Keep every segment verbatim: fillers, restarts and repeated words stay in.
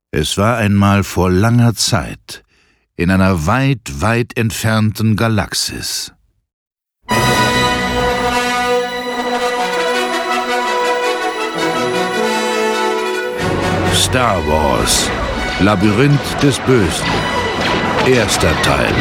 Es war einmal vor langer Zeit, in einer weit, weit entfernten Galaxis. Star Wars – Labyrinth des Bösen. Erster Teil.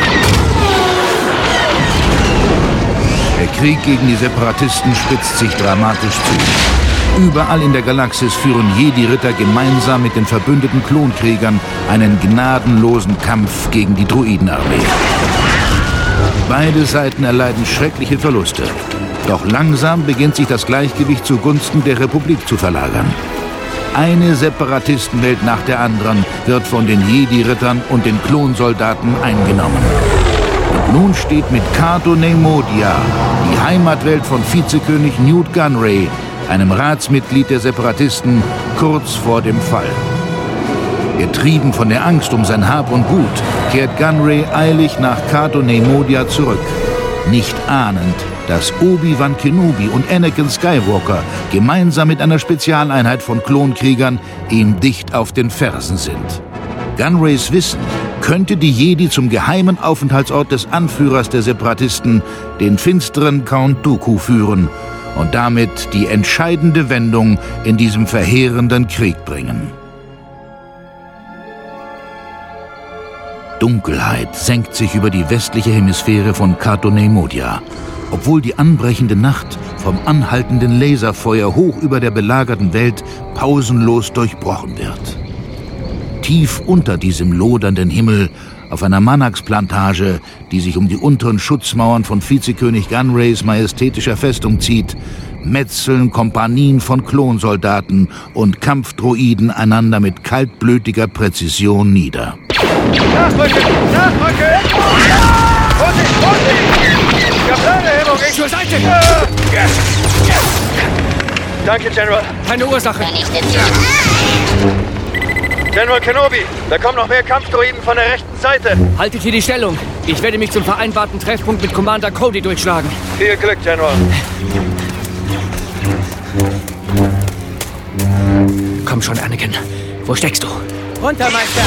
Der Krieg gegen die Separatisten spitzt sich dramatisch zu. Überall in der Galaxis führen Jedi-Ritter gemeinsam mit den verbündeten Klonkriegern einen gnadenlosen Kampf gegen die Droidenarmee. Beide Seiten erleiden schreckliche Verluste. Doch langsam beginnt sich das Gleichgewicht zugunsten der Republik zu verlagern. Eine Separatistenwelt nach der anderen wird von den Jedi-Rittern und den Klonsoldaten eingenommen. Und nun steht mit Cato Neimoidia die Heimatwelt von Vizekönig Nute Gunray, einem Ratsmitglied der Separatisten, kurz vor dem Fall. Getrieben von der Angst um sein Hab und Gut, kehrt Gunray eilig nach Cato Neimoidia zurück, nicht ahnend, dass Obi-Wan Kenobi und Anakin Skywalker gemeinsam mit einer Spezialeinheit von Klonkriegern ihm dicht auf den Fersen sind. Gunrays Wissen könnte die Jedi zum geheimen Aufenthaltsort des Anführers der Separatisten, den finsteren Count Dooku, führen und damit die entscheidende Wendung in diesem verheerenden Krieg bringen. Dunkelheit senkt sich über die westliche Hemisphäre von Cato Neimoidia, obwohl die anbrechende Nacht vom anhaltenden Laserfeuer hoch über der belagerten Welt pausenlos durchbrochen wird. Tief unter diesem lodernden Himmel, auf einer Manax-Plantage, die sich um die unteren Schutzmauern von Vizekönig Gunrays majestätischer Festung zieht, metzeln Kompanien von Klonsoldaten und Kampfdroiden einander mit kaltblütiger Präzision nieder. Nachrücken! Nachrücken! Vorsicht! Vorsicht! Ich hab Ladehemmung! Ich... Zur Seite! Danke, General. Keine Ursache. General Kenobi, da kommen noch mehr Kampfdroiden von der rechten Seite. Haltet hier die Stellung. Ich werde mich zum vereinbarten Treffpunkt mit Commander Cody durchschlagen. Viel Glück, General. Komm schon, Anakin. Wo steckst du? Runter, Meister!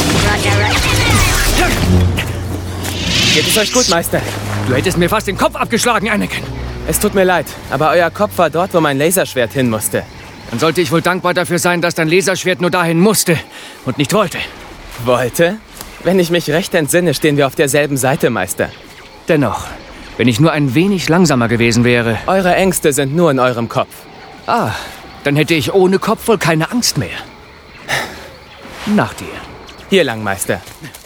Geht es euch gut, Meister? Du hättest mir fast den Kopf abgeschlagen, Anakin. Es tut mir leid, aber euer Kopf war dort, wo mein Laserschwert hin musste. Dann sollte ich wohl dankbar dafür sein, dass dein Laserschwert nur dahin musste und nicht wollte. Wollte? Wenn ich mich recht entsinne, stehen wir auf derselben Seite, Meister. Dennoch, wenn ich nur ein wenig langsamer gewesen wäre... Eure Ängste sind nur in eurem Kopf. Ah, dann hätte ich ohne Kopf wohl keine Angst mehr. Nach dir. Hier lang, Meister.